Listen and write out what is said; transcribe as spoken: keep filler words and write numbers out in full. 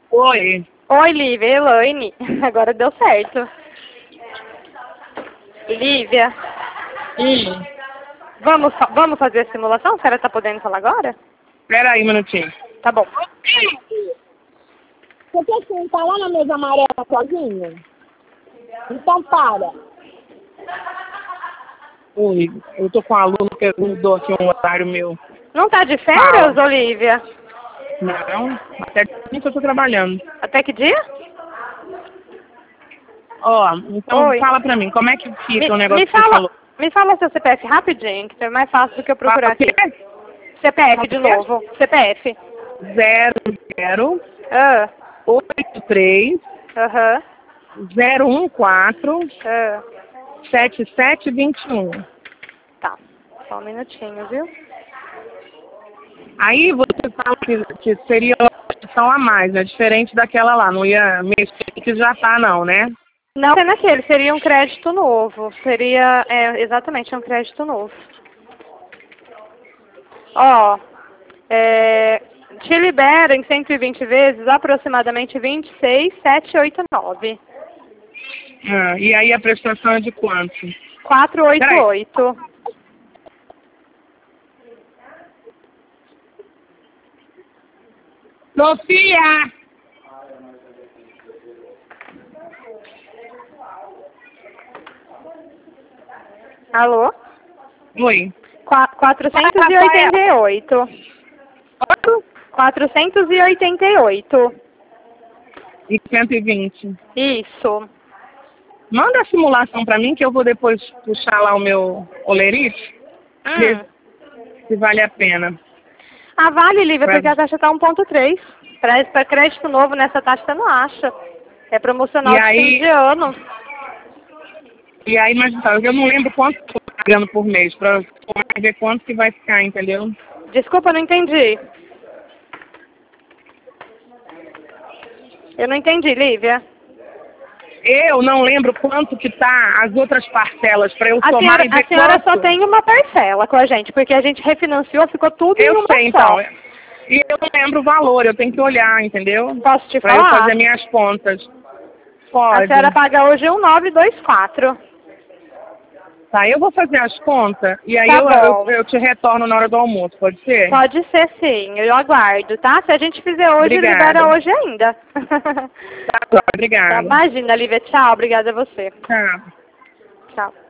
Oi. Oi, Lívia, Elaine. Agora deu certo. Lívia. Hum. Vamos, fa- vamos fazer a simulação? A senhora tá podendo falar agora? Espera aí um minutinho. Tá bom. Você quer sentar lá na mesa amarela sozinho? Então para. Oi, eu tô com um aluno que mudou aqui um horário meu. Não tá de férias, Olivia? Não, até que eu tô trabalhando. Até que dia? Ó, então Oi. fala pra mim, como é que fica Me, o negócio me que você fala, falou? me fala seu C P F rapidinho, que é mais fácil do que eu procurar Fala o aqui. quê? C P F de novo. C P F. Zero, zero, Ah, oito, três, aham. zero, um, quatro, Ah, sete, sete, vinte e um. tá. Só um minutinho, viu? Aí você fala que, que seria uma opção a mais, né? Diferente daquela lá, não ia mexer que já tá não, né? Não é naquele, seria um crédito novo. Seria, é, exatamente, um crédito novo. Ó, é, te libera em cento e vinte vezes aproximadamente vinte e seis mil setecentos e oitenta e nove. Ah, e aí a prestação é de quanto? quatrocentos e oitenta e oito. Sofia! Alô? Oi. Qua- quatrocentos e oitenta e oito. quatrocentos e oitenta e oito. E cento e vinte. Isso. Manda a simulação pra mim que eu vou depois puxar lá o meu olerite, ver Hum. se vale a pena. Ah, vale, Lívia, Vai. porque a taxa tá um ponto três. Para para crédito novo nessa taxa você não acha. É promocional E de aí- fim de ano. E aí, mas sabe, eu não lembro quanto eu tô pagando por mês, pra ver quanto que vai ficar, entendeu? Desculpa, não entendi. Eu não entendi, Lívia. Eu não lembro quanto que tá as outras parcelas pra eu A somar senhora, e ver a senhora quanto. só tem uma parcela com a gente, porque a gente refinanciou, ficou tudo em Eu uma sei, só. então. E eu não lembro o valor, eu tenho que olhar, entendeu? Posso te Pra eu falar? fazer minhas contas. A Pode. senhora paga hoje um nove e vinte e quatro. Tá, eu vou fazer as contas e aí Tá eu, bom. eu, eu te retorno na hora do almoço, pode ser? Pode ser sim, eu aguardo, tá? Se a gente fizer hoje, Obrigada. libera hoje ainda. Tá, Tá, obrigada. imagina, Lívia. Tchau, obrigada a você. Tá. Tchau.